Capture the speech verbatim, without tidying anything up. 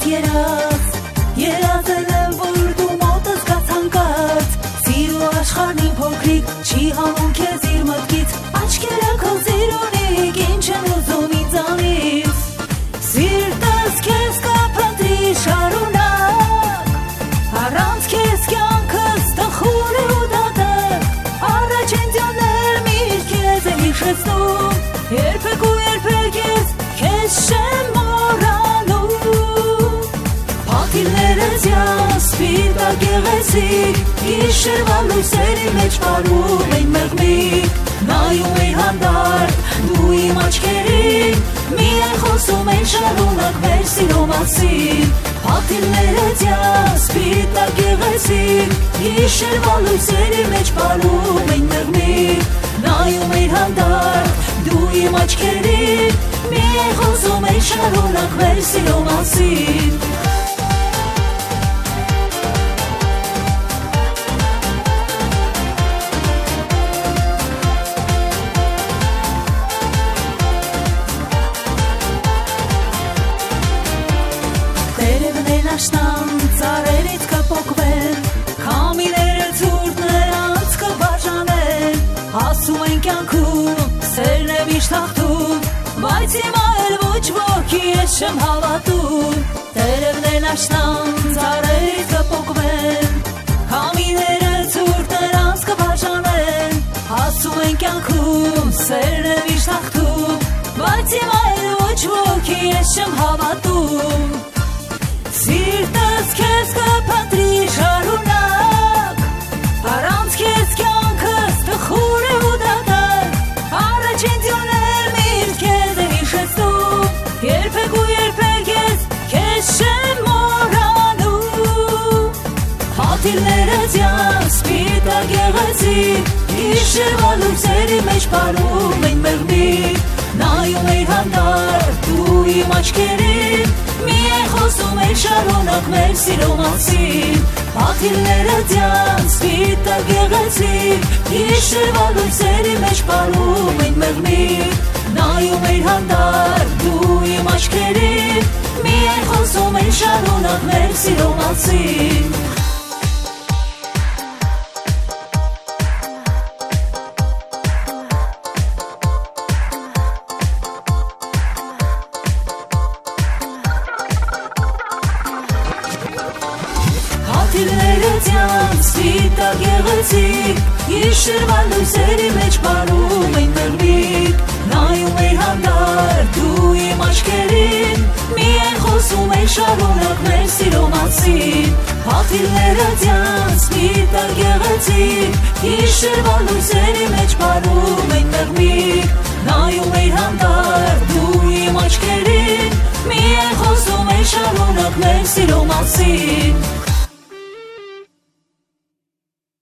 երազ, երազել եմ, որ դու մոտս գաս հանկարծ, սիրո աշխարհն իմ փոքրիկ չի հանում քեզ իր մտքից, աչքերը քո սիրունիկ ինչ են ուզում ինձանից, սիրտս քեզ կփնտրի շարունակ, առանց քեզ կյանքս տխուր է ու դատարկ, առաջին ձյաներ միշտ քեզ եմ հիշեցնում, երբեք ու երբեք ես քեզ չեմ մոռանում, փաթիլները ձյան սպիտակ գեղեցիկ, գիշերվա լույսերի մեջ պարում են մեղմիկ, նայում էի հանդարտ դու իմ աչքերին, միայն խոսում են շարունակ մեր սիրո մասին, փաթիլները ձյան սպիտակ գեղեցիկ, գիշերվա լույսերի մեջ պարում են մեղմիկ, նայում էի հանդարտ դու իմ աչքերին, միայն խոսում են շարունակ մեր սիրո մասին, Աշնան ծառերից կպոկվեն, քամիները ցուրտ նրանց կբաժանեն, ասում են կյանքում սերն է միշտ հաղթում, բայց հիմա էլ ոչ ոքի ես չեմ հավատում, տերևներն աշնան ծառերից կպոկվեն, քամիները ցուրտ նրանց կբաժանեն, ասում են կյանքում սերն է միշտ հաղթում, բայց հիմա էլ ոչ ոքի ես չեմ հավատում, սիրտս քեզ կփնտրի շարունակ, առանց քեզ կյանքս տխուր է ու դատարկ, առաջին ձյաներ միշտ քեզ է հիշեցնում, երբեք ու երբեք ես քեզ չեմ մոռանում, փաթիլները ձյան սպիտակ գեղեցիկ, գիշերվա լույսերի մեջ պարում են մեղմիկ, նայում էի հանդարտ դու իմ աչքերին, միայն խոսում են շարունակ մեր սիրո մասին, փաթիլները ձյան սպիտակ գեղեցիկ, գիշերվա լույսերի մեջ պարում են մեղմիկ, նայում էի հանդարտ դու իմ աչքերին, միայն խոսում են շարունակ մեր սիրո մասին, փաթիլները ձյան սպիտակ գեղեցիկ, գիշերվա լույսերի մեջ պարում են մեղմիկ, նայում էի հանդարտ դու իմ աչքերին, միայն խոսում են շարունակ մեր սիրո մասին, փաթիլները ձյան սպիտակ գեղեցիկ, գիշերվա լույսերի մեջ պարում են մեղմիկ, նայում էի հանդարտ դու իմ աչքերին, միայն խոսում են շարունակ մեր սիրո մասին,